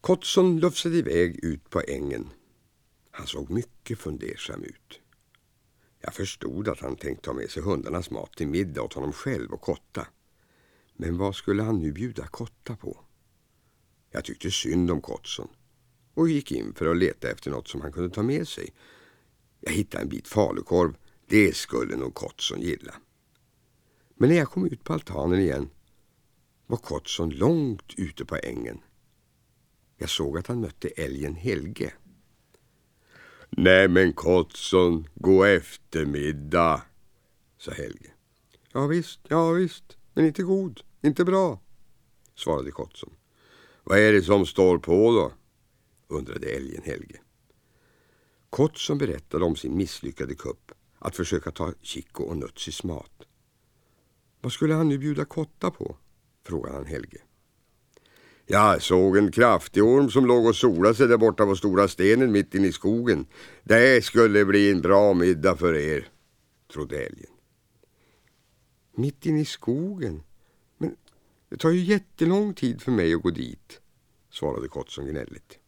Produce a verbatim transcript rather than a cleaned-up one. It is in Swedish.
Kottson lufsade iväg ut på ängen. Han såg mycket fundersam ut. Jag förstod att han tänkte ta med sig hundarnas mat till middag åt honom själv och Kotta. Men vad skulle han nu bjuda Kotta på? Jag tyckte synd om Kottson och gick in för att leta efter något som han kunde ta med sig. Jag hittade en bit falukorv. Det skulle nog Kottson gilla. Men när jag kom ut på altanen igen var Kottson långt ute på ängen. Jag såg att han mötte älgen Helge. Nej men Kottson, gå eftermiddag, sa Helge. Ja visst, ja visst, men inte god, inte bra, svarade Kottson. Vad är det som står på då? Undrade älgen Helge. Kottson berättade om sin misslyckade kupp att försöka ta Chico och Nutsis mat. Vad skulle han nu bjuda Kotta på? Frågade han Helge. Jag såg en kraftig orm som låg och solade sig där borta på stora stenen mitt inne i skogen. Det skulle bli en bra middag för er, trodde älgen. Mitt inne i skogen? Men det tar ju jättelång tid för mig att gå dit, svarade Kottson gnälligt.